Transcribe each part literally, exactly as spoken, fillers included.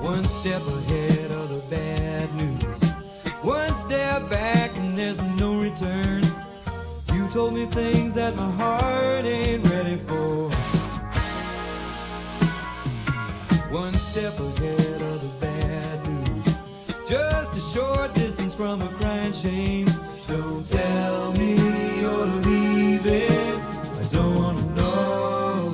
One step ahead of the bad news, one step back and there's no return. You told me things that my heart ain't ready for. One step ahead of the bad news, just a short distance from a crying shame. Don't tell me you're leaving, I don't wanna know.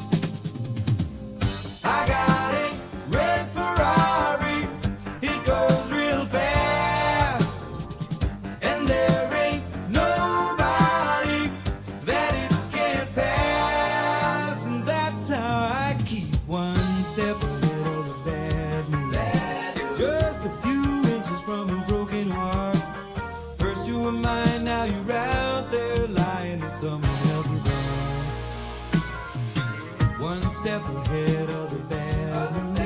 I got a red Ferrari, it goes real fast, and there ain't nobody that it can't pass. And that's how I keep one step ahead of the bad news, just a few inches from a broken heart. First you were mine, now you're out there lying in someone else's arms. One step ahead of the bad news.